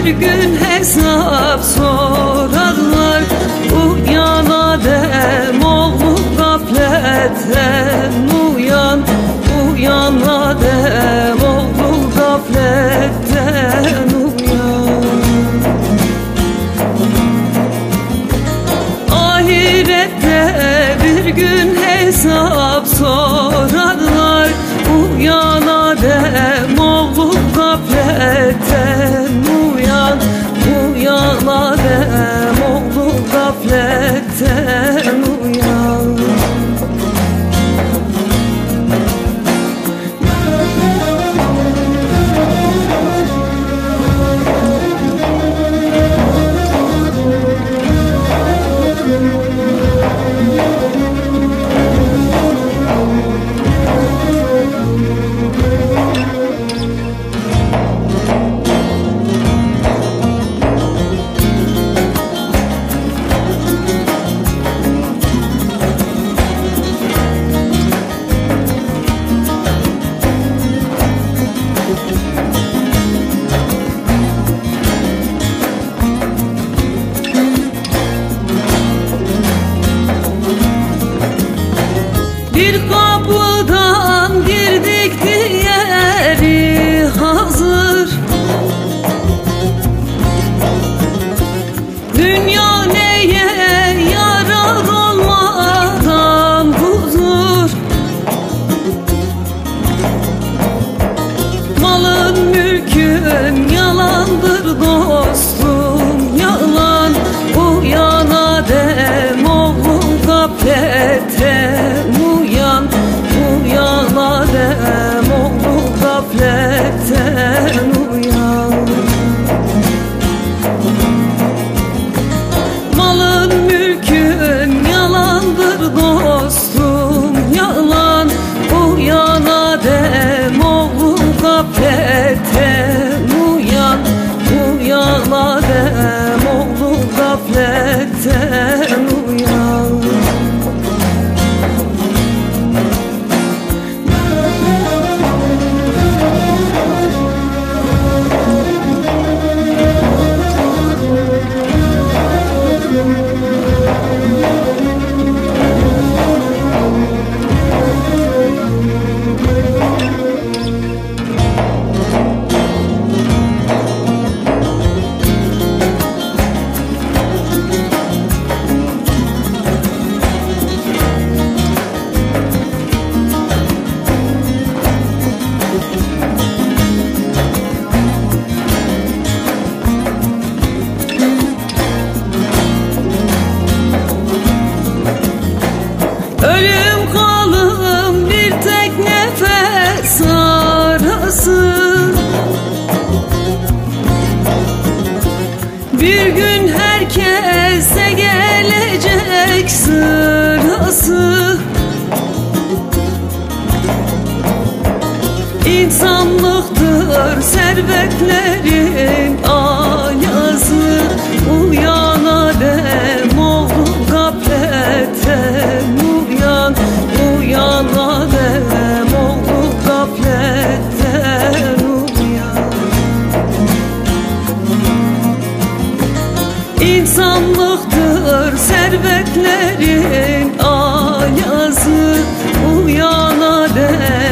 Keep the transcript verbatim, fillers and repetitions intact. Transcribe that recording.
bir gün hesap sorarlar. Uyan Adem oğlu gafletten uyan, uyan Adem oğlu gafletten uyan. Ahirette bir gün hesap sorarlar. Uyan Adem oğlu gafletten uyan, uyan Adem oğlu gafletten uyan. Bir kapıdan girdik diğeri hazır. Dünya neye yarar olmadan huzur. Malın mülkün yalandır dostum yalan. Uyan Adem oğlu gafletten uyan, uyan Adem oğlu gafletten uyan. Malın mülkün yalandır dostum yalan. Uyan Adem oğlu gafletten uyan, uyan Adem oğlu gafletten uyan. Ölüm kalım bir tek nefes arası. Bir gün herkese gelecek sırası. İnsanlıktır servetlerin ayazı. Uyan Adem oğlu gafletten uyan, uyan Adem oğlu gafletten uyan. İnsanlıktır servetlerin ayazı. Uyan Adem